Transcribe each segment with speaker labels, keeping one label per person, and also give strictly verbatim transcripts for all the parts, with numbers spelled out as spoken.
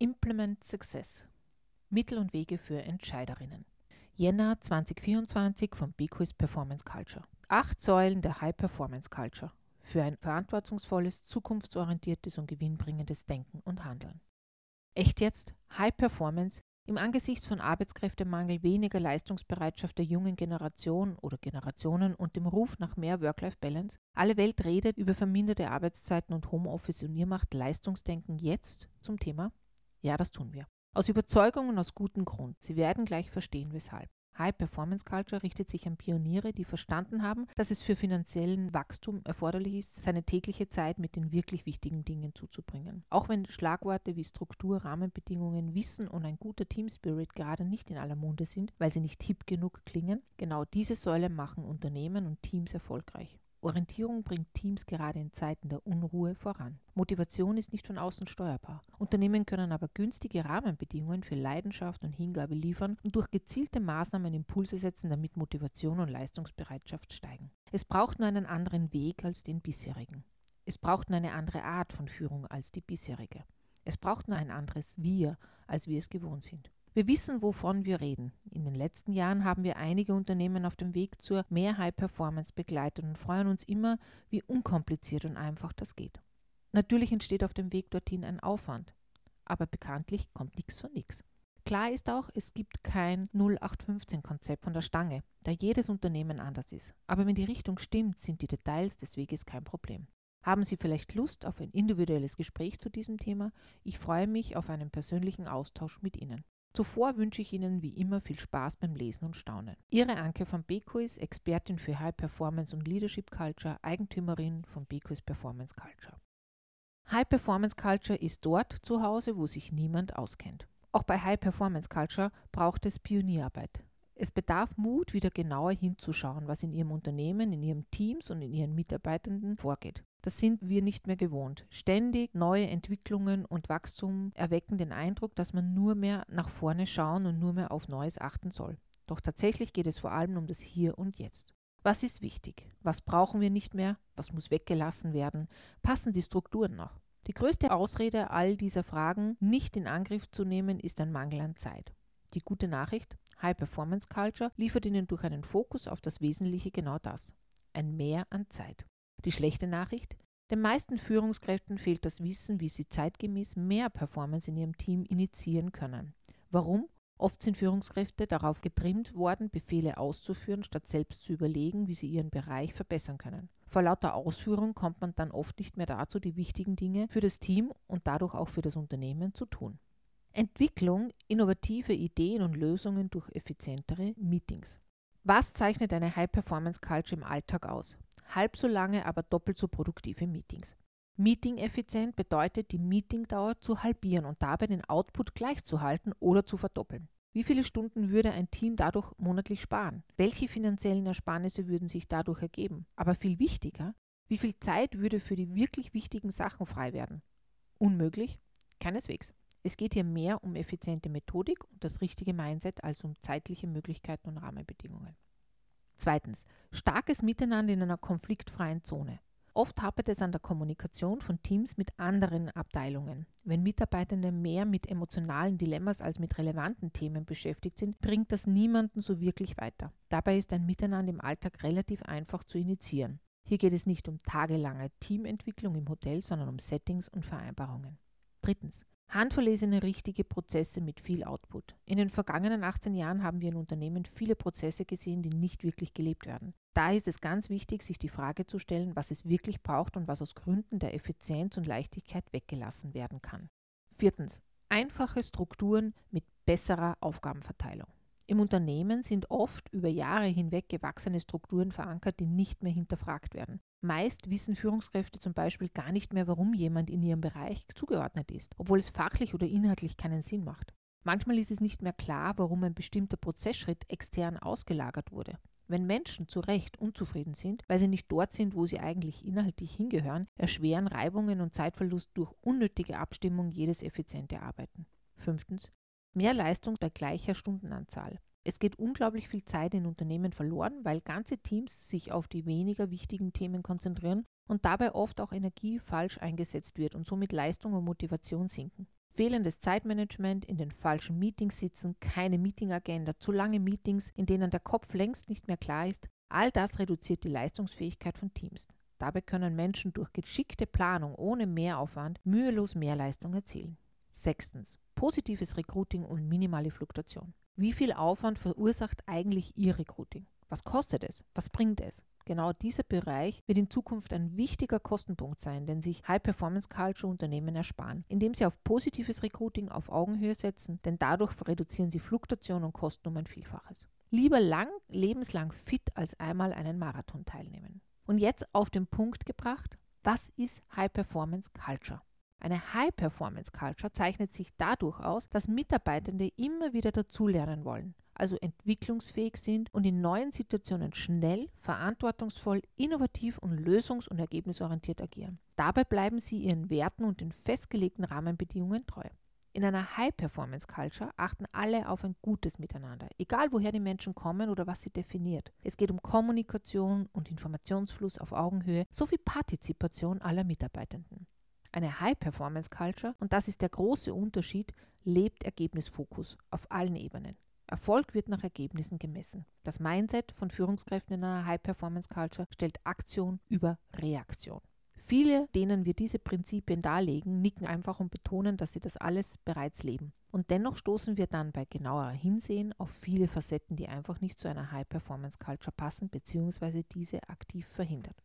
Speaker 1: Implement Success. Mittel und Wege für Entscheiderinnen. Jänner zwanzig vierundzwanzig von Bequis Performance Culture. Acht Säulen der High Performance Culture für ein verantwortungsvolles, zukunftsorientiertes und gewinnbringendes Denken und Handeln. Echt jetzt? High Performance? Im Angesichts von Arbeitskräftemangel, weniger Leistungsbereitschaft der jungen Generation oder Generationen und dem Ruf nach mehr Work-Life-Balance? Alle Welt redet über verminderte Arbeitszeiten und Homeoffice und ihr macht Leistungsdenken jetzt zum Thema? Ja, das tun wir. Aus Überzeugung und aus gutem Grund. Sie werden gleich verstehen, weshalb. High Performance Culture richtet sich an Pioniere, die verstanden haben, dass es für finanziellen Wachstum erforderlich ist, seine tägliche Zeit mit den wirklich wichtigen Dingen zuzubringen. Auch wenn Schlagworte wie Struktur, Rahmenbedingungen, Wissen und ein guter Teamspirit gerade nicht in aller Munde sind, weil sie nicht hip genug klingen, genau diese Säule machen Unternehmen und Teams erfolgreich. Orientierung bringt Teams gerade in Zeiten der Unruhe voran. Motivation ist nicht von außen steuerbar. Unternehmen können aber günstige Rahmenbedingungen für Leidenschaft und Hingabe liefern und durch gezielte Maßnahmen Impulse setzen, damit Motivation und Leistungsbereitschaft steigen. Es braucht nur einen anderen Weg als den bisherigen. Es braucht nur eine andere Art von Führung als die bisherige. Es braucht nur ein anderes Wir, als wir es gewohnt sind. Wir wissen, wovon wir reden. In den letzten Jahren haben wir einige Unternehmen auf dem Weg zur mehr High-Performance begleitet und freuen uns immer, wie unkompliziert und einfach das geht. Natürlich entsteht auf dem Weg dorthin ein Aufwand, aber bekanntlich kommt nichts von nichts. Klar ist auch, es gibt kein null acht fünfzehn Konzept von der Stange, da jedes Unternehmen anders ist. Aber wenn die Richtung stimmt, sind die Details des Weges kein Problem. Haben Sie vielleicht Lust auf ein individuelles Gespräch zu diesem Thema? Ich freue mich auf einen persönlichen Austausch mit Ihnen. Zuvor wünsche ich Ihnen wie immer viel Spaß beim Lesen und Staunen. Ihre Anke von Bequis, Expertin für High Performance und Leadership Culture, Eigentümerin von Bequis Performance Culture. High Performance Culture ist dort zu Hause, wo sich niemand auskennt. Auch bei High Performance Culture braucht es Pionierarbeit. Es bedarf Mut, wieder genauer hinzuschauen, was in Ihrem Unternehmen, in Ihren Teams und in Ihren Mitarbeitenden vorgeht. Das sind wir nicht mehr gewohnt. Ständig neue Entwicklungen und Wachstum erwecken den Eindruck, dass man nur mehr nach vorne schauen und nur mehr auf Neues achten soll. Doch tatsächlich geht es vor allem um das Hier und Jetzt. Was ist wichtig? Was brauchen wir nicht mehr? Was muss weggelassen werden? Passen die Strukturen noch? Die größte Ausrede all dieser Fragen nicht in Angriff zu nehmen, ist ein Mangel an Zeit. Die gute Nachricht: High Performance Culture liefert Ihnen durch einen Fokus auf das Wesentliche genau das: ein Mehr an Zeit. Die schlechte Nachricht: Den meisten Führungskräften fehlt das Wissen, wie sie zeitgemäß mehr Performance in ihrem Team initiieren können. Warum? Oft sind Führungskräfte darauf getrimmt worden, Befehle auszuführen, statt selbst zu überlegen, wie sie ihren Bereich verbessern können. Vor lauter Ausführung kommt man dann oft nicht mehr dazu, die wichtigen Dinge für das Team und dadurch auch für das Unternehmen zu tun. Entwicklung, innovative Ideen und Lösungen durch effizientere Meetings. Was zeichnet eine High-Performance-Culture im Alltag aus? Halb so lange, aber doppelt so produktive Meetings. Meeting-effizient bedeutet, die Meetingdauer zu halbieren und dabei den Output gleich zu halten oder zu verdoppeln. Wie viele Stunden würde ein Team dadurch monatlich sparen? Welche finanziellen Ersparnisse würden sich dadurch ergeben? Aber viel wichtiger, wie viel Zeit würde für die wirklich wichtigen Sachen frei werden? Unmöglich? Keineswegs. Es geht hier mehr um effiziente Methodik und das richtige Mindset als um zeitliche Möglichkeiten und Rahmenbedingungen. Zweitens, starkes Miteinander in einer konfliktfreien Zone. Oft hapert es an der Kommunikation von Teams mit anderen Abteilungen. Wenn Mitarbeitende mehr mit emotionalen Dilemmas als mit relevanten Themen beschäftigt sind, bringt das niemanden so wirklich weiter. Dabei ist ein Miteinander im Alltag relativ einfach zu initiieren. Hier geht es nicht um tagelange Teamentwicklung im Hotel, sondern um Settings und Vereinbarungen. Drittens, handverlesene richtige Prozesse mit viel Output. In den vergangenen achtzehn Jahren haben wir in Unternehmen viele Prozesse gesehen, die nicht wirklich gelebt werden. Da ist es ganz wichtig, sich die Frage zu stellen, was es wirklich braucht und was aus Gründen der Effizienz und Leichtigkeit weggelassen werden kann. Viertens, einfache Strukturen mit besserer Aufgabenverteilung. Im Unternehmen sind oft über Jahre hinweg gewachsene Strukturen verankert, die nicht mehr hinterfragt werden. Meist wissen Führungskräfte zum Beispiel gar nicht mehr, warum jemand in ihrem Bereich zugeordnet ist, obwohl es fachlich oder inhaltlich keinen Sinn macht. Manchmal ist es nicht mehr klar, warum ein bestimmter Prozessschritt extern ausgelagert wurde. Wenn Menschen zu Recht unzufrieden sind, weil sie nicht dort sind, wo sie eigentlich inhaltlich hingehören, erschweren Reibungen und Zeitverlust durch unnötige Abstimmung jedes effiziente Arbeiten. Fünftens, mehr Leistung bei gleicher Stundenanzahl. Es geht unglaublich viel Zeit in Unternehmen verloren, weil ganze Teams sich auf die weniger wichtigen Themen konzentrieren und dabei oft auch Energie falsch eingesetzt wird und somit Leistung und Motivation sinken. Fehlendes Zeitmanagement, in den falschen Meetings sitzen, keine Meetingagenda, zu lange Meetings, in denen der Kopf längst nicht mehr klar ist, all das reduziert die Leistungsfähigkeit von Teams. Dabei können Menschen durch geschickte Planung ohne Mehraufwand mühelos Mehrleistung erzielen. Sechstens. Positives Recruiting und minimale Fluktuation. Wie viel Aufwand verursacht eigentlich Ihr Recruiting? Was kostet es? Was bringt es? Genau dieser Bereich wird in Zukunft ein wichtiger Kostenpunkt sein, den sich High-Performance-Culture-Unternehmen ersparen, indem sie auf positives Recruiting auf Augenhöhe setzen, denn dadurch reduzieren sie Fluktuation und Kosten um ein Vielfaches. Lieber lang, lebenslang fit, als einmal einen Marathon teilnehmen. Und jetzt auf den Punkt gebracht, was ist High-Performance-Culture? Eine High-Performance-Culture zeichnet sich dadurch aus, dass Mitarbeitende immer wieder dazulernen wollen, also entwicklungsfähig sind und in neuen Situationen schnell, verantwortungsvoll, innovativ und lösungs- und ergebnisorientiert agieren. Dabei bleiben sie ihren Werten und den festgelegten Rahmenbedingungen treu. In einer High-Performance-Culture achten alle auf ein gutes Miteinander, egal woher die Menschen kommen oder was sie definiert. Es geht um Kommunikation und Informationsfluss auf Augenhöhe sowie Partizipation aller Mitarbeitenden. Eine High-Performance-Culture, und das ist der große Unterschied, lebt Ergebnisfokus auf allen Ebenen. Erfolg wird nach Ergebnissen gemessen. Das Mindset von Führungskräften in einer High-Performance-Culture stellt Aktion über Reaktion. Viele, denen wir diese Prinzipien darlegen, nicken einfach und betonen, dass sie das alles bereits leben. Und dennoch stoßen wir dann bei genauerer Hinsehen auf viele Facetten, die einfach nicht zu einer High-Performance-Culture passen bzw. diese aktiv verhindert.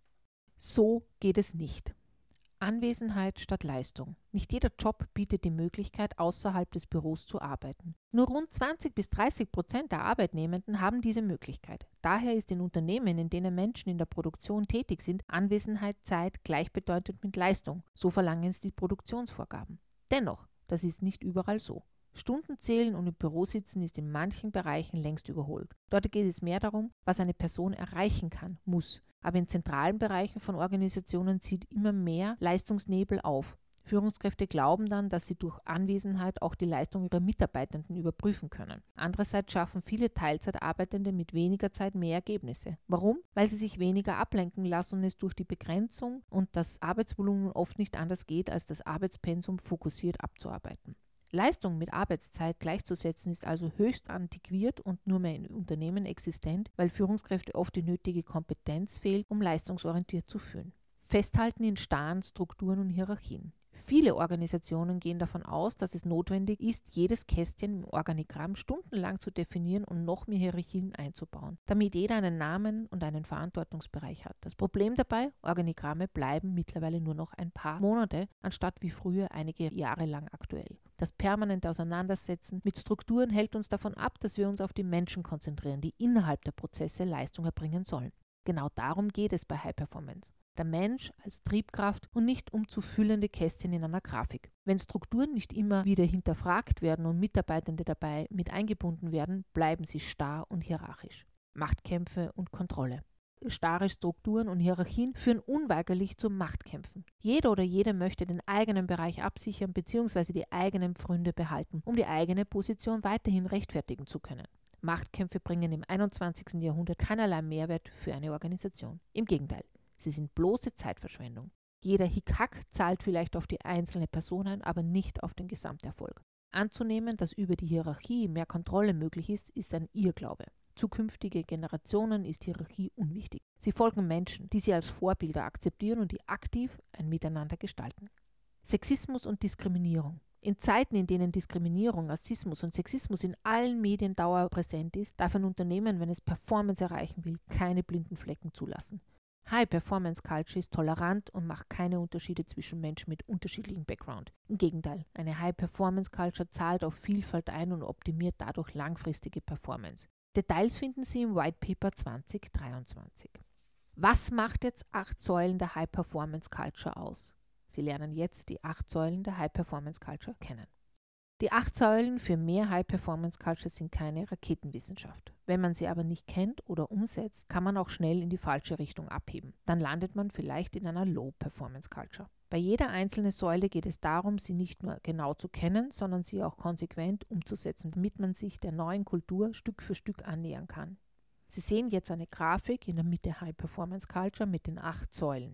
Speaker 1: So geht es nicht. Anwesenheit statt Leistung. Nicht jeder Job bietet die Möglichkeit, außerhalb des Büros zu arbeiten. Nur rund zwanzig bis dreißig Prozent der Arbeitnehmenden haben diese Möglichkeit. Daher ist in Unternehmen, in denen Menschen in der Produktion tätig sind, Anwesenheit, Zeit gleichbedeutend mit Leistung. So verlangen es die Produktionsvorgaben. Dennoch, das ist nicht überall so. Stunden zählen und im Büro sitzen ist in manchen Bereichen längst überholt. Dort geht es mehr darum, was eine Person erreichen kann, muss. Aber in zentralen Bereichen von Organisationen zieht immer mehr Leistungsnebel auf. Führungskräfte glauben dann, dass sie durch Anwesenheit auch die Leistung ihrer Mitarbeitenden überprüfen können. Andererseits schaffen viele Teilzeitarbeitende mit weniger Zeit mehr Ergebnisse. Warum? Weil sie sich weniger ablenken lassen und es durch die Begrenzung und das Arbeitsvolumen oft nicht anders geht, als das Arbeitspensum fokussiert abzuarbeiten. Leistung mit Arbeitszeit gleichzusetzen ist also höchst antiquiert und nur mehr in Unternehmen existent, weil Führungskräfte oft die nötige Kompetenz fehlt, um leistungsorientiert zu führen. Festhalten in starren Strukturen und Hierarchien. Viele Organisationen gehen davon aus, dass es notwendig ist, jedes Kästchen im Organigramm stundenlang zu definieren und noch mehr Hierarchien einzubauen, damit jeder einen Namen und einen Verantwortungsbereich hat. Das Problem dabei, Organigramme bleiben mittlerweile nur noch ein paar Monate, anstatt wie früher einige Jahre lang aktuell. Das permanente Auseinandersetzen mit Strukturen hält uns davon ab, dass wir uns auf die Menschen konzentrieren, die innerhalb der Prozesse Leistung erbringen sollen. Genau darum geht es bei High Performance. Der Mensch als Triebkraft und nicht um zu füllende Kästchen in einer Grafik. Wenn Strukturen nicht immer wieder hinterfragt werden und Mitarbeitende dabei mit eingebunden werden, bleiben sie starr und hierarchisch. Machtkämpfe und Kontrolle. Starre Strukturen und Hierarchien führen unweigerlich zu Machtkämpfen. Jeder oder jede möchte den eigenen Bereich absichern bzw. die eigenen Pfründe behalten, um die eigene Position weiterhin rechtfertigen zu können. Machtkämpfe bringen im einundzwanzigsten Jahrhundert keinerlei Mehrwert für eine Organisation. Im Gegenteil. Sie sind bloße Zeitverschwendung. Jeder Hickhack zahlt vielleicht auf die einzelne Person ein, aber nicht auf den Gesamterfolg. Anzunehmen, dass über die Hierarchie mehr Kontrolle möglich ist, ist ein Irrglaube. Zukünftige Generationen ist Hierarchie unwichtig. Sie folgen Menschen, die sie als Vorbilder akzeptieren und die aktiv ein Miteinander gestalten. Sexismus und Diskriminierung. In Zeiten, in denen Diskriminierung, Rassismus und Sexismus in allen Medien dauerpräsent ist, darf ein Unternehmen, wenn es Performance erreichen will, keine blinden Flecken zulassen. High-Performance-Culture ist tolerant und macht keine Unterschiede zwischen Menschen mit unterschiedlichem Background. Im Gegenteil, eine High-Performance-Culture zahlt auf Vielfalt ein und optimiert dadurch langfristige Performance. Details finden Sie im White Paper zwanzig dreiundzwanzig. Was macht jetzt acht Säulen der High-Performance-Culture aus? Sie lernen jetzt die acht Säulen der High-Performance-Culture kennen. Die acht Säulen für mehr High-Performance-Culture sind keine Raketenwissenschaft. Wenn man sie aber nicht kennt oder umsetzt, kann man auch schnell in die falsche Richtung abheben. Dann landet man vielleicht in einer Low-Performance-Culture. Bei jeder einzelnen Säule geht es darum, sie nicht nur genau zu kennen, sondern sie auch konsequent umzusetzen, damit man sich der neuen Kultur Stück für Stück annähern kann. Sie sehen jetzt eine Grafik in der Mitte High-Performance-Culture mit den acht Säulen.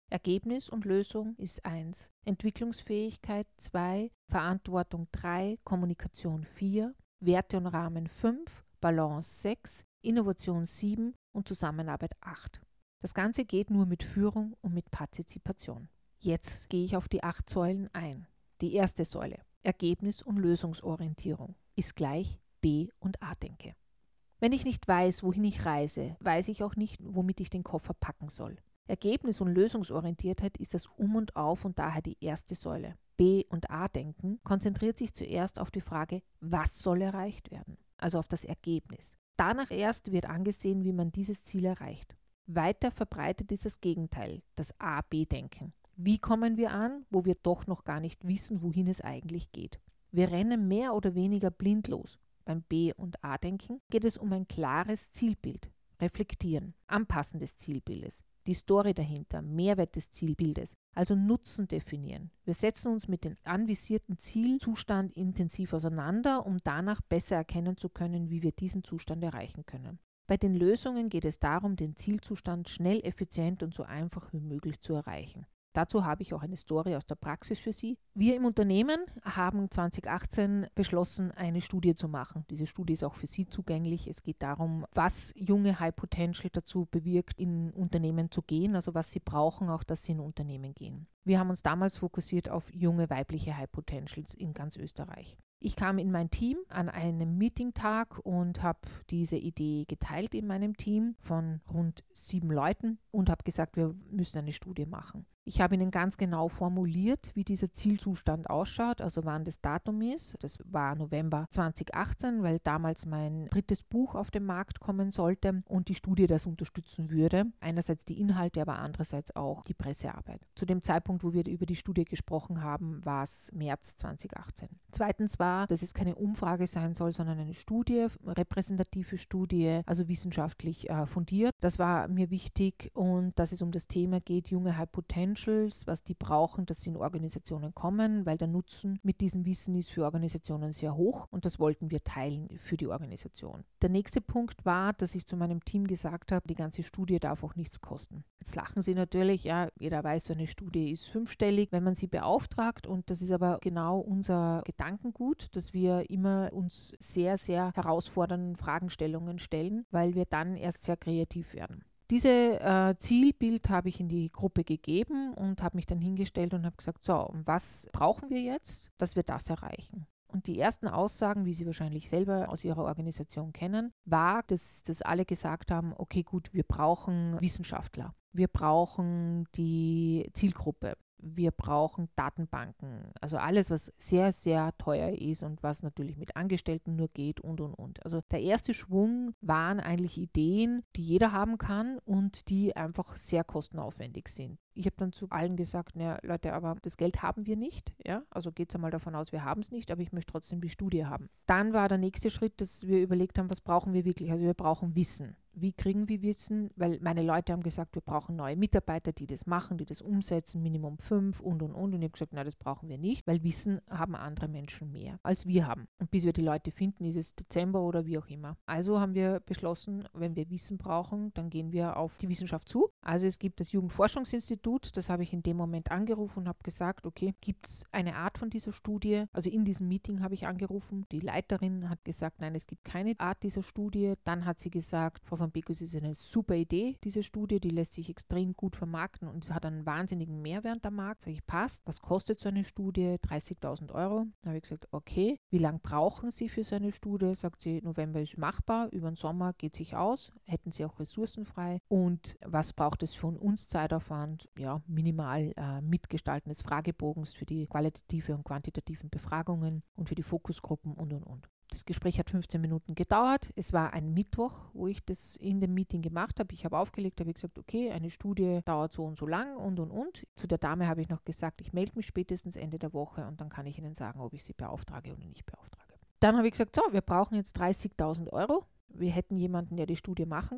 Speaker 1: Ergebnis und Lösung ist eins, Entwicklungsfähigkeit zwei, Verantwortung drei, Kommunikation vier, Werte und Rahmen fünf, Balance sechs, Innovation sieben und Zusammenarbeit acht. Das Ganze geht nur mit Führung und mit Partizipation. Jetzt gehe ich auf die acht Säulen ein. Die erste Säule, Ergebnis und Lösungsorientierung, ist gleich B- und A-Denke. Wenn ich nicht weiß, wohin ich reise, weiß ich auch nicht, womit ich den Koffer packen soll. Ergebnis- und Lösungsorientiertheit ist das Um und Auf und daher die erste Säule. B- und A-Denken konzentriert sich zuerst auf die Frage, was soll erreicht werden, also auf das Ergebnis. Danach erst wird angesehen, wie man dieses Ziel erreicht. Weiter verbreitet ist das Gegenteil, das A-B-Denken. Wie kommen wir an, wo wir doch noch gar nicht wissen, wohin es eigentlich geht? Wir rennen mehr oder weniger blind los. Beim B- und A-Denken geht es um ein klares Zielbild, Reflektieren, Anpassen des Zielbildes, die Story dahinter, Mehrwert des Zielbildes, also Nutzen definieren. Wir setzen uns mit dem anvisierten Zielzustand intensiv auseinander, um danach besser erkennen zu können, wie wir diesen Zustand erreichen können. Bei den Lösungen geht es darum, den Zielzustand schnell, effizient und so einfach wie möglich zu erreichen. Dazu habe ich auch eine Story aus der Praxis für Sie. Wir im Unternehmen haben zwanzig achtzehn beschlossen, eine Studie zu machen. Diese Studie ist auch für Sie zugänglich. Es geht darum, was junge High Potential dazu bewirkt, in Unternehmen zu gehen, also was sie brauchen, auch dass sie in Unternehmen gehen. Wir haben uns damals fokussiert auf junge weibliche High Potentials in ganz Österreich. Ich kam in mein Team an einem Meetingtag und habe diese Idee geteilt in meinem Team von rund sieben Leuten und habe gesagt, wir müssen eine Studie machen. Ich habe ihnen ganz genau formuliert, wie dieser Zielzustand ausschaut, also wann das Datum ist. Das war November zwanzig achtzehn, weil damals mein drittes Buch auf den Markt kommen sollte und die Studie das unterstützen würde. Einerseits die Inhalte, aber andererseits auch die Pressearbeit. Zu dem Zeitpunkt, wo wir über die Studie gesprochen haben, war es März zwanzig achtzehn. Zweitens war, dass es keine Umfrage sein soll, sondern eine Studie, repräsentative Studie, also wissenschaftlich äh, fundiert. Das war mir wichtig und dass es um das Thema geht, junge High Potential, was die brauchen, dass sie in Organisationen kommen, weil der Nutzen mit diesem Wissen ist für Organisationen sehr hoch und das wollten wir teilen für die Organisation. Der nächste Punkt war, dass ich zu meinem Team gesagt habe, die ganze Studie darf auch nichts kosten. Jetzt lachen Sie natürlich, ja, jeder weiß, so eine Studie ist fünfstellig, wenn man sie beauftragt und das ist aber genau unser Gedankengut, dass wir immer uns sehr, sehr herausfordernden Fragestellungen stellen, weil wir dann erst sehr kreativ werden. Dieses äh, Zielbild habe ich in die Gruppe gegeben und habe mich dann hingestellt und habe gesagt, so, was brauchen wir jetzt, dass wir das erreichen? Und die ersten Aussagen, wie Sie wahrscheinlich selber aus Ihrer Organisation kennen, war, dass, dass alle gesagt haben, okay, gut, wir brauchen Wissenschaftler, wir brauchen die Zielgruppe. Wir brauchen Datenbanken, also alles, was sehr, sehr teuer ist und was natürlich mit Angestellten nur geht und, und, und. Also der erste Schwung waren eigentlich Ideen, die jeder haben kann und die einfach sehr kostenaufwendig sind. Ich habe dann zu allen gesagt, naja, Leute, aber das Geld haben wir nicht. Ja? Also geht es einmal davon aus, wir haben es nicht, aber ich möchte trotzdem die Studie haben. Dann war der nächste Schritt, dass wir überlegt haben, was brauchen wir wirklich? Also wir brauchen Wissen. Wie kriegen wir Wissen? Weil meine Leute haben gesagt, wir brauchen neue Mitarbeiter, die das machen, die das umsetzen, Minimum fünf und, und, und. Und ich habe gesagt, nein, das brauchen wir nicht, weil Wissen haben andere Menschen mehr, als wir haben. Und bis wir die Leute finden, ist es Dezember oder wie auch immer. Also haben wir beschlossen, wenn wir Wissen brauchen, dann gehen wir auf die Wissenschaft zu. Also es gibt das Jugendforschungsinstitut, das habe ich in dem Moment angerufen und habe gesagt, okay, gibt es eine Art von dieser Studie? Also in diesem Meeting habe ich angerufen. Die Leiterin hat gesagt, nein, es gibt keine Art dieser Studie. Dann hat sie gesagt, Frau von Bekus, ist eine super Idee, diese Studie, die lässt sich extrem gut vermarkten und hat einen wahnsinnigen Mehrwert am Markt. Sag ich, passt. Was kostet so eine Studie? dreißigtausend Euro. Da habe ich gesagt, okay. Wie lange brauchen Sie für so eine Studie? Sagt sie, November ist machbar, über den Sommer geht sich aus. Hätten Sie auch Ressourcen frei? Und was braucht es von uns Zeitaufwand? Ja, minimal äh, Mitgestalten des Fragebogens für die qualitative und quantitativen Befragungen und für die Fokusgruppen und, und, und. Das Gespräch hat fünfzehn Minuten gedauert. Es war ein Mittwoch, wo ich das in dem Meeting gemacht habe. Ich habe aufgelegt, habe gesagt, okay, eine Studie dauert so und so lang und, und, und. Zu der Dame habe ich noch gesagt, ich melde mich spätestens Ende der Woche und dann kann ich Ihnen sagen, ob ich sie beauftrage oder nicht beauftrage. Dann habe ich gesagt, so, wir brauchen jetzt dreißigtausend Euro. Wir hätten jemanden, der die Studie machen kann.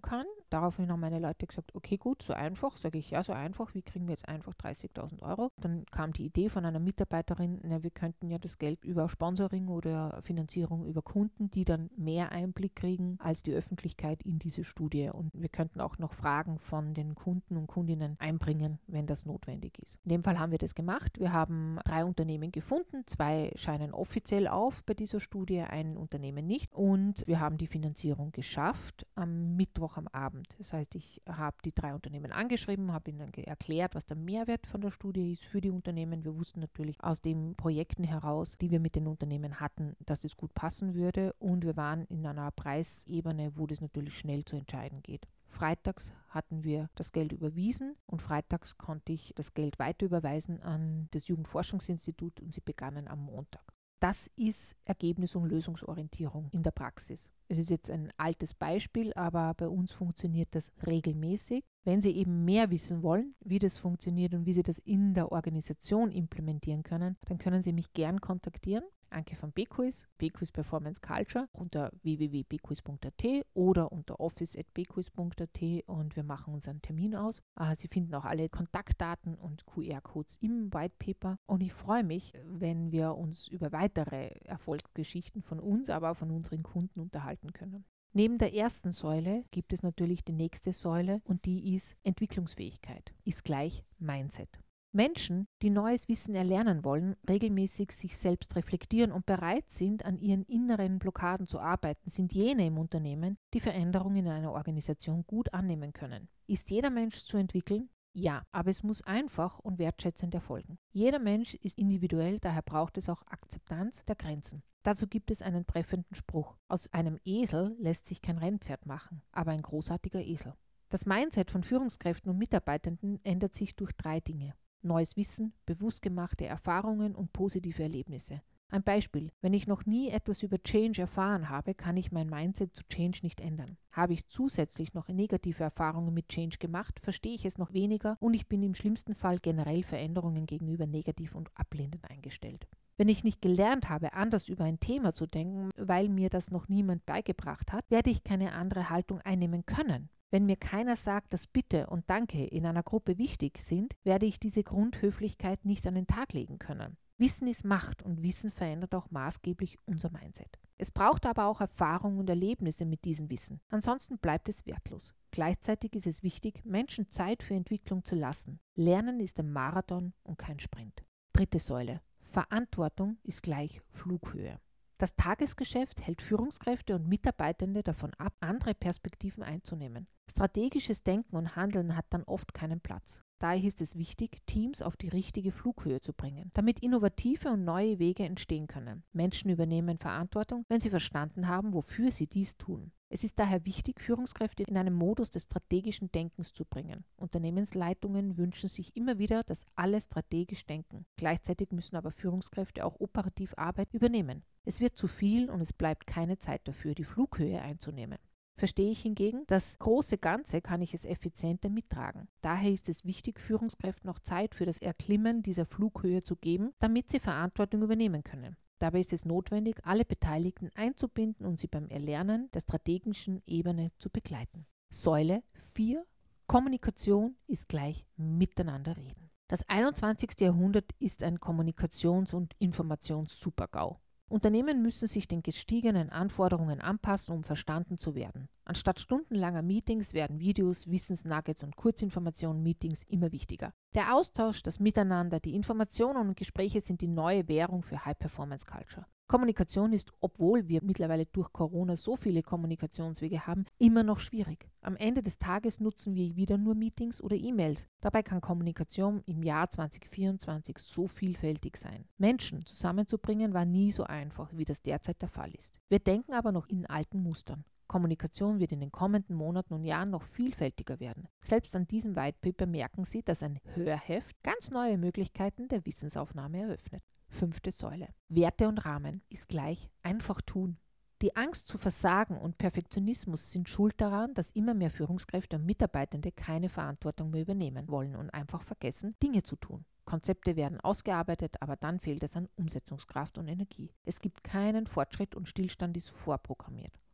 Speaker 1: Daraufhin haben meine Leute gesagt, okay gut, so einfach. Sage ich, ja, so einfach. Wie kriegen wir jetzt einfach dreißigtausend Euro? Dann kam die Idee von einer Mitarbeiterin, na, wir könnten ja das Geld über Sponsoring oder Finanzierung über Kunden, die dann mehr Einblick kriegen als die Öffentlichkeit in diese Studie. Und wir könnten auch noch Fragen von den Kunden und Kundinnen einbringen, wenn das notwendig ist. In dem Fall haben wir das gemacht. Wir haben drei Unternehmen gefunden. Zwei scheinen offiziell auf bei dieser Studie, ein Unternehmen nicht. Und wir haben die Finanzierung geschafft am Mittwoch am Abend. Das heißt, ich habe die drei Unternehmen angeschrieben, habe ihnen erklärt, was der Mehrwert von der Studie ist für die Unternehmen. Wir wussten natürlich aus den Projekten heraus, die wir mit den Unternehmen hatten, dass es gut passen würde. Und wir waren in einer Preisebene, wo das natürlich schnell zu entscheiden geht. Freitags hatten wir das Geld überwiesen und freitags konnte ich das Geld weiter überweisen an das Jugendforschungsinstitut und sie begannen am Montag. Das ist Ergebnis- und Lösungsorientierung in der Praxis. Es ist jetzt ein altes Beispiel, aber bei uns funktioniert das regelmäßig. Wenn Sie eben mehr wissen wollen, wie das funktioniert und wie Sie das in der Organisation implementieren können, dann können Sie mich gern kontaktieren. Anke von Bequiz, Bequiz Performance Culture unter w w w punkt bequiz punkt a t oder unter office at bequiz punkt a t und wir machen uns einen Termin aus. Sie finden auch alle Kontaktdaten und Q R-Codes im White Paper und ich freue mich, wenn wir uns über weitere Erfolgsgeschichten von uns, aber auch von unseren Kunden unterhalten können. Neben der ersten Säule gibt es natürlich die nächste Säule und die ist Entwicklungsfähigkeit, ist gleich Mindset. Menschen, die neues Wissen erlernen wollen, regelmäßig sich selbst reflektieren und bereit sind, an ihren inneren Blockaden zu arbeiten, sind jene im Unternehmen, die Veränderungen in einer Organisation gut annehmen können. Ist jeder Mensch zu entwickeln? Ja, aber es muss einfach und wertschätzend erfolgen. Jeder Mensch ist individuell, daher braucht es auch Akzeptanz der Grenzen. Dazu gibt es einen treffenden Spruch. Aus einem Esel lässt sich kein Rennpferd machen, aber ein großartiger Esel. Das Mindset von Führungskräften und Mitarbeitenden ändert sich durch drei Dinge. Neues Wissen, bewusst gemachte Erfahrungen und positive Erlebnisse. Ein Beispiel: Wenn ich noch nie etwas über Change erfahren habe, kann ich mein Mindset zu Change nicht ändern. Habe ich zusätzlich noch negative Erfahrungen mit Change gemacht, verstehe ich es noch weniger und ich bin im schlimmsten Fall generell Veränderungen gegenüber negativ und ablehnend eingestellt. Wenn ich nicht gelernt habe, anders über ein Thema zu denken, weil mir das noch niemand beigebracht hat, werde ich keine andere Haltung einnehmen können. Wenn mir keiner sagt, dass Bitte und Danke in einer Gruppe wichtig sind, werde ich diese Grundhöflichkeit nicht an den Tag legen können. Wissen ist Macht und Wissen verändert auch maßgeblich unser Mindset. Es braucht aber auch Erfahrung und Erlebnisse mit diesem Wissen. Ansonsten bleibt es wertlos. Gleichzeitig ist es wichtig, Menschen Zeit für Entwicklung zu lassen. Lernen ist ein Marathon und kein Sprint. Dritte Säule. Verantwortung ist gleich Flughöhe. Das Tagesgeschäft hält Führungskräfte und Mitarbeitende davon ab, andere Perspektiven einzunehmen. Strategisches Denken und Handeln hat dann oft keinen Platz. Daher ist es wichtig, Teams auf die richtige Flughöhe zu bringen, damit innovative und neue Wege entstehen können. Menschen übernehmen Verantwortung, wenn sie verstanden haben, wofür sie dies tun. Es ist daher wichtig, Führungskräfte in einen Modus des strategischen Denkens zu bringen. Unternehmensleitungen wünschen sich immer wieder, dass alle strategisch denken. Gleichzeitig müssen aber Führungskräfte auch operativ Arbeit übernehmen. Es wird zu viel und es bleibt keine Zeit dafür, die Flughöhe einzunehmen. Verstehe ich hingegen, das große Ganze kann ich es effizienter mittragen. Daher ist es wichtig, Führungskräften noch Zeit für das Erklimmen dieser Flughöhe zu geben, damit sie Verantwortung übernehmen können. Dabei ist es notwendig, alle Beteiligten einzubinden und sie beim Erlernen der strategischen Ebene zu begleiten. Säule vier. Kommunikation ist gleich Miteinander reden. Das einundzwanzigste. Jahrhundert ist ein Kommunikations- und Informations-Super-GAU. Unternehmen müssen sich den gestiegenen Anforderungen anpassen, um verstanden zu werden. Anstatt stundenlanger Meetings werden Videos, Wissensnuggets und Kurzinformationen-Meetings immer wichtiger. Der Austausch, das Miteinander, die Informationen und Gespräche sind die neue Währung für High-Performance-Culture. Kommunikation ist, obwohl wir mittlerweile durch Corona so viele Kommunikationswege haben, immer noch schwierig. Am Ende des Tages nutzen wir wieder nur Meetings oder E-Mails. Dabei kann Kommunikation im Jahr zwanzig vierundzwanzig so vielfältig sein. Menschen zusammenzubringen war nie so einfach, wie das derzeit der Fall ist. Wir denken aber noch in alten Mustern. Kommunikation wird in den kommenden Monaten und Jahren noch vielfältiger werden. Selbst an diesem White Paper merken Sie, dass ein Hörheft ganz neue Möglichkeiten der Wissensaufnahme eröffnet. Fünfte Säule. Werte und Rahmen ist gleich einfach tun. Die Angst zu versagen und Perfektionismus sind schuld daran, dass immer mehr Führungskräfte und Mitarbeitende keine Verantwortung mehr übernehmen wollen und einfach vergessen, Dinge zu tun. Konzepte werden ausgearbeitet, aber dann fehlt es an Umsetzungskraft und Energie. Es gibt keinen Fortschritt und Stillstand ist vorprogrammiert.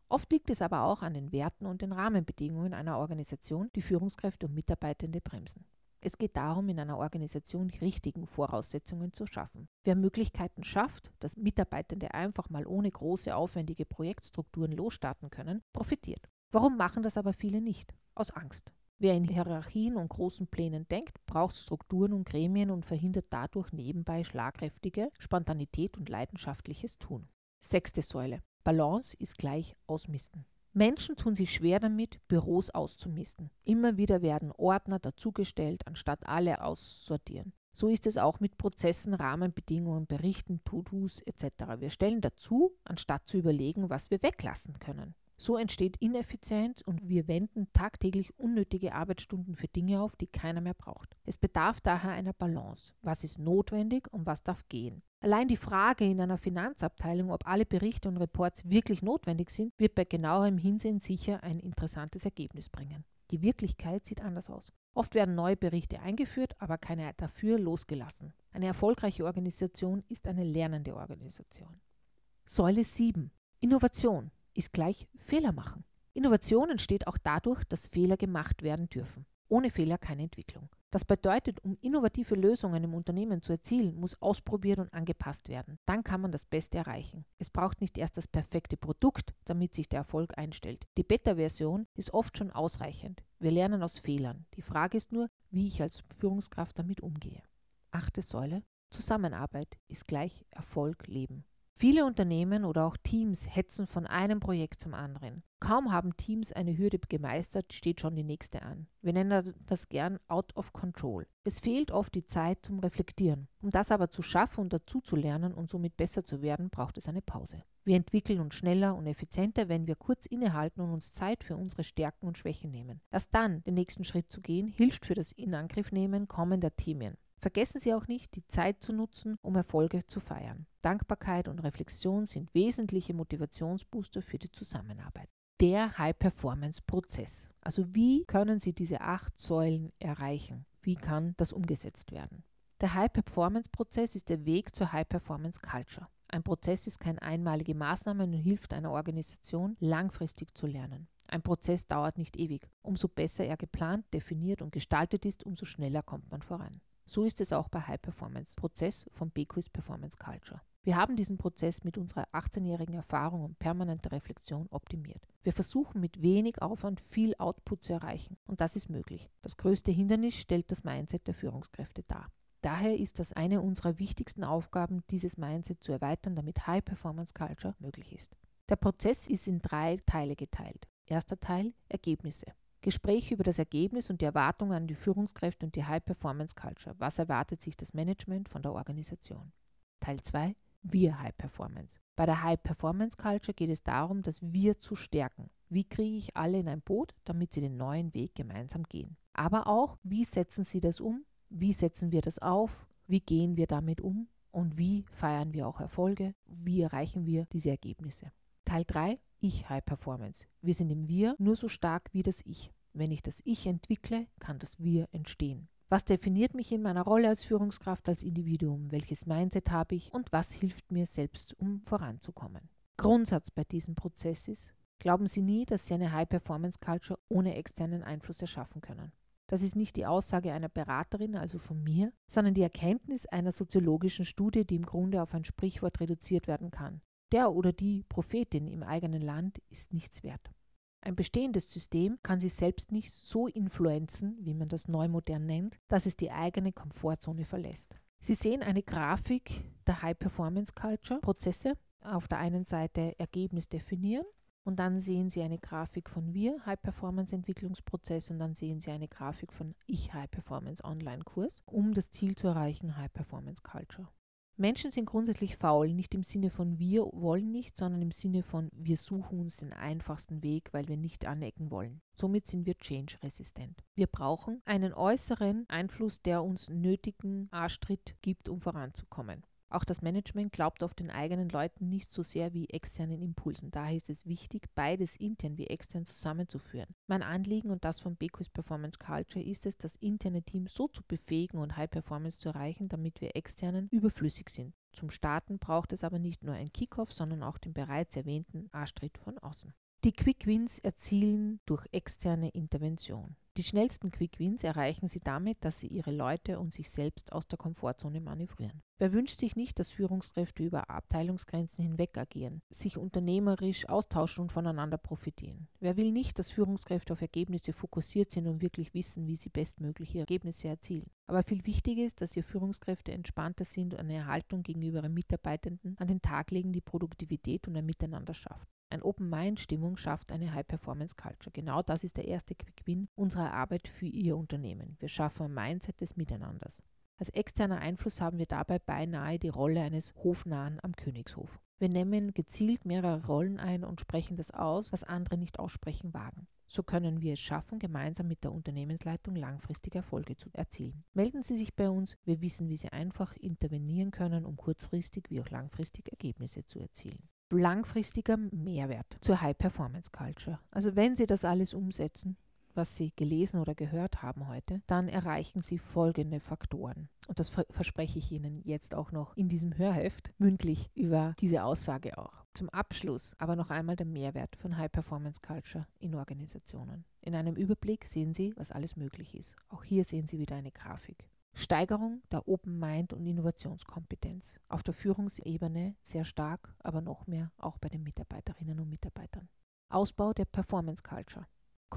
Speaker 1: Oft liegt es aber auch an den Werten und den Rahmenbedingungen einer Organisation, die Führungskräfte und Mitarbeitende bremsen. Es geht darum, in einer Organisation die richtigen Voraussetzungen zu schaffen. Wer Möglichkeiten schafft, dass Mitarbeitende einfach mal ohne große, aufwendige Projektstrukturen losstarten können, profitiert. Warum machen das aber viele nicht? Aus Angst. Wer in Hierarchien und großen Plänen denkt, braucht Strukturen und Gremien und verhindert dadurch nebenbei schlagkräftige Spontanität und leidenschaftliches Tun. Sechste Säule. Balance ist gleich Ausmisten. Menschen tun sich schwer damit, Büros auszumisten. Immer wieder werden Ordner dazugestellt, anstatt alle aussortieren. So ist es auch mit Prozessen, Rahmenbedingungen, Berichten, To-Dos et cetera. Wir stellen dazu, anstatt zu überlegen, was wir weglassen können. So entsteht Ineffizienz und wir wenden tagtäglich unnötige Arbeitsstunden für Dinge auf, die keiner mehr braucht. Es bedarf daher einer Balance. Was ist notwendig und was darf gehen? Allein die Frage in einer Finanzabteilung, ob alle Berichte und Reports wirklich notwendig sind, wird bei genauerem Hinsehen sicher ein interessantes Ergebnis bringen. Die Wirklichkeit sieht anders aus. Oft werden neue Berichte eingeführt, aber keine dafür losgelassen. Eine erfolgreiche Organisation ist eine lernende Organisation. Säule sieben. Innovation ist gleich Fehler machen. Innovation entsteht auch dadurch, dass Fehler gemacht werden dürfen. Ohne Fehler keine Entwicklung. Das bedeutet, um innovative Lösungen im Unternehmen zu erzielen, muss ausprobiert und angepasst werden. Dann kann man das Beste erreichen. Es braucht nicht erst das perfekte Produkt, damit sich der Erfolg einstellt. Die Beta-Version ist oft schon ausreichend. Wir lernen aus Fehlern. Die Frage ist nur, wie ich als Führungskraft damit umgehe. Achte Säule. Zusammenarbeit ist gleich Erfolg leben. Viele Unternehmen oder auch Teams hetzen von einem Projekt zum anderen. Kaum haben Teams eine Hürde gemeistert, steht schon die nächste an. Wir nennen das gern out of control. Es fehlt oft die Zeit zum Reflektieren. Um das aber zu schaffen und dazu zu lernen und somit besser zu werden, braucht es eine Pause. Wir entwickeln uns schneller und effizienter, wenn wir kurz innehalten und uns Zeit für unsere Stärken und Schwächen nehmen. Erst dann, den nächsten Schritt zu gehen, hilft für das Inangriffnehmen kommender Themen. Vergessen Sie auch nicht, die Zeit zu nutzen, um Erfolge zu feiern. Dankbarkeit und Reflexion sind wesentliche Motivationsbooster für die Zusammenarbeit. Der High-Performance-Prozess. Also wie können Sie diese acht Säulen erreichen? Wie kann das umgesetzt werden? Der High-Performance-Prozess ist der Weg zur High-Performance-Culture. Ein Prozess ist keine einmalige Maßnahme und hilft einer Organisation, langfristig zu lernen. Ein Prozess dauert nicht ewig. Umso besser er geplant, definiert und gestaltet ist, umso schneller kommt man voran. So ist es auch bei High-Performance-Prozess von Beckwith Performance Culture. Wir haben diesen Prozess mit unserer achtzehnjährigen Erfahrung und permanenter Reflexion optimiert. Wir versuchen mit wenig Aufwand viel Output zu erreichen und das ist möglich. Das größte Hindernis stellt das Mindset der Führungskräfte dar. Daher ist das eine unserer wichtigsten Aufgaben, dieses Mindset zu erweitern, damit High-Performance-Culture möglich ist. Der Prozess ist in drei Teile geteilt. Erster Teil: Ergebnisse. Gespräche über das Ergebnis und die Erwartungen an die Führungskräfte und die High-Performance-Culture. Was erwartet sich das Management von der Organisation? Teil zwei: Wir High-Performance. Bei der High-Performance-Culture geht es darum, das Wir zu stärken. Wie kriege ich alle in ein Boot, damit sie den neuen Weg gemeinsam gehen? Aber auch, wie setzen sie das um? Wie setzen wir das auf? Wie gehen wir damit um? Und wie feiern wir auch Erfolge? Wie erreichen wir diese Ergebnisse? Teil drei: Ich High Performance. Wir sind im Wir nur so stark wie das Ich. Wenn ich das Ich entwickle, kann das Wir entstehen. Was definiert mich in meiner Rolle als Führungskraft, als Individuum? Welches Mindset habe ich und was hilft mir selbst, um voranzukommen? Grundsatz bei diesem Prozess ist: Glauben Sie nie, dass Sie eine High-Performance-Culture ohne externen Einfluss erschaffen können. Das ist nicht die Aussage einer Beraterin, also von mir, sondern die Erkenntnis einer soziologischen Studie, die im Grunde auf ein Sprichwort reduziert werden kann. Der oder die Prophetin im eigenen Land ist nichts wert. Ein bestehendes System kann sich selbst nicht so influenzen, wie man das neumodern nennt, dass es die eigene Komfortzone verlässt. Sie sehen eine Grafik der High-Performance-Culture-Prozesse. Auf der einen Seite Ergebnis definieren und dann sehen Sie eine Grafik von Wir, High-Performance-Entwicklungsprozess, und dann sehen Sie eine Grafik von Ich High-Performance-Online-Kurs, um das Ziel zu erreichen, High-Performance-Culture. Menschen sind grundsätzlich faul, nicht im Sinne von wir wollen nicht, sondern im Sinne von wir suchen uns den einfachsten Weg, weil wir nicht anecken wollen. Somit sind wir change-resistent. Wir brauchen einen äußeren Einfluss, der uns nötigen Arschtritt gibt, um voranzukommen. Auch das Management glaubt auf den eigenen Leuten nicht so sehr wie externen Impulsen. Daher ist es wichtig, beides intern wie extern zusammenzuführen. Mein Anliegen und das von Beckwith Performance Culture ist es, das interne Team so zu befähigen und High Performance zu erreichen, damit wir externen überflüssig sind. Zum Starten braucht es aber nicht nur ein Kickoff, sondern auch den bereits erwähnten Arschtritt von außen. Die Quick Wins erzielen durch externe Intervention. Die schnellsten Quick Wins erreichen Sie damit, dass Sie Ihre Leute und sich selbst aus der Komfortzone manövrieren. Wer wünscht sich nicht, dass Führungskräfte über Abteilungsgrenzen hinweg agieren, sich unternehmerisch austauschen und voneinander profitieren? Wer will nicht, dass Führungskräfte auf Ergebnisse fokussiert sind und wirklich wissen, wie sie bestmögliche Ergebnisse erzielen? Aber viel wichtiger ist, dass Ihre Führungskräfte entspannter sind und eine Haltung gegenüber Ihren Mitarbeitenden an den Tag legen, die Produktivität und ein Miteinander schafft. Ein Open-Mind-Stimmung schafft eine High-Performance-Culture. Genau das ist der erste Quick-Win unserer Arbeit für Ihr Unternehmen. Wir schaffen ein Mindset des Miteinanders. Als externer Einfluss haben wir dabei beinahe die Rolle eines Hofnarren am Königshof. Wir nehmen gezielt mehrere Rollen ein und sprechen das aus, was andere nicht aussprechen wagen. So können wir es schaffen, gemeinsam mit der Unternehmensleitung langfristige Erfolge zu erzielen. Melden Sie sich bei uns, wir wissen, wie Sie einfach intervenieren können, um kurzfristig wie auch langfristig Ergebnisse zu erzielen. Langfristiger Mehrwert zur High-Performance-Culture. Also wenn Sie das alles umsetzen, was Sie gelesen oder gehört haben heute, dann erreichen Sie folgende Faktoren. Und das verspreche ich Ihnen jetzt auch noch in diesem Hörheft, mündlich über diese Aussage auch. Zum Abschluss aber noch einmal der Mehrwert von High-Performance-Culture in Organisationen. In einem Überblick sehen Sie, was alles möglich ist. Auch hier sehen Sie wieder eine Grafik. Steigerung der Open Mind und Innovationskompetenz. Auf der Führungsebene sehr stark, aber noch mehr auch bei den Mitarbeiterinnen und Mitarbeitern. Ausbau der Performance Culture.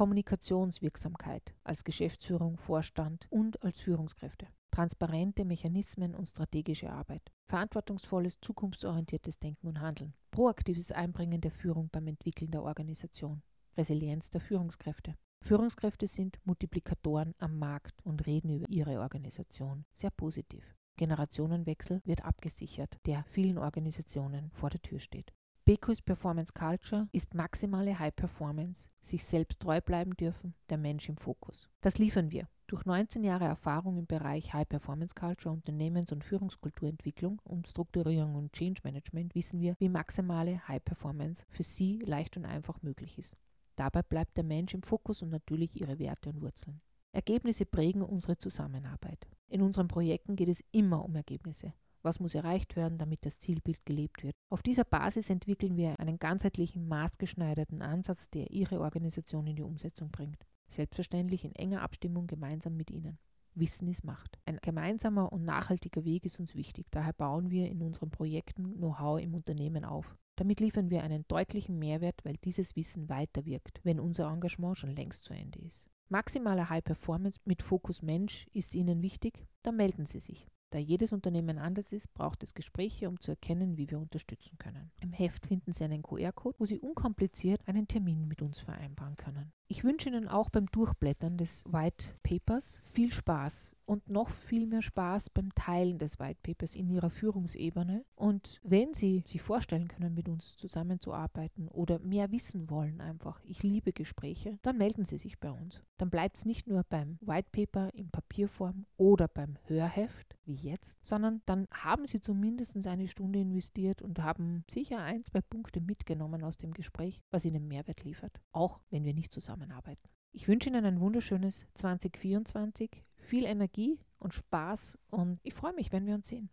Speaker 1: Kommunikationswirksamkeit als Geschäftsführung, Vorstand und als Führungskräfte. Transparente Mechanismen und strategische Arbeit. Verantwortungsvolles, zukunftsorientiertes Denken und Handeln. Proaktives Einbringen der Führung beim Entwickeln der Organisation. Resilienz der Führungskräfte. Führungskräfte sind Multiplikatoren am Markt und reden über ihre Organisation sehr positiv. Generationenwechsel wird abgesichert, der vielen Organisationen vor der Tür steht. Becus Performance Culture ist maximale High Performance, sich selbst treu bleiben dürfen, der Mensch im Fokus. Das liefern wir. Durch neunzehn Jahre Erfahrung im Bereich High Performance Culture, Unternehmens- und Führungskulturentwicklung und Strukturierung und Change Management wissen wir, wie maximale High Performance für Sie leicht und einfach möglich ist. Dabei bleibt der Mensch im Fokus und natürlich ihre Werte und Wurzeln. Ergebnisse prägen unsere Zusammenarbeit. In unseren Projekten geht es immer um Ergebnisse. Was muss erreicht werden, damit das Zielbild gelebt wird? Auf dieser Basis entwickeln wir einen ganzheitlichen, maßgeschneiderten Ansatz, der Ihre Organisation in die Umsetzung bringt. Selbstverständlich in enger Abstimmung gemeinsam mit Ihnen. Wissen ist Macht. Ein gemeinsamer und nachhaltiger Weg ist uns wichtig. Daher bauen wir in unseren Projekten Know-how im Unternehmen auf. Damit liefern wir einen deutlichen Mehrwert, weil dieses Wissen weiterwirkt, wenn unser Engagement schon längst zu Ende ist. Maximale High Performance mit Fokus Mensch ist Ihnen wichtig? Dann melden Sie sich. Da jedes Unternehmen anders ist, braucht es Gespräche, um zu erkennen, wie wir unterstützen können. Im Heft finden Sie einen Q R-Code, wo Sie unkompliziert einen Termin mit uns vereinbaren können. Ich wünsche Ihnen auch beim Durchblättern des White Papers viel Spaß und noch viel mehr Spaß beim Teilen des White Papers in Ihrer Führungsebene. Und wenn Sie sich vorstellen können, mit uns zusammenzuarbeiten oder mehr wissen wollen einfach, ich liebe Gespräche, dann melden Sie sich bei uns. Dann bleibt es nicht nur beim White Paper in Papierform oder beim Hörheft, wie jetzt, sondern dann haben Sie zumindest eine Stunde investiert und haben sicher ein, zwei Punkte mitgenommen aus dem Gespräch, was Ihnen Mehrwert liefert, auch wenn wir nicht zusammenarbeiten. Ich wünsche Ihnen ein wunderschönes zwanzig vierundzwanzig, viel Energie und Spaß und ich freue mich, wenn wir uns sehen.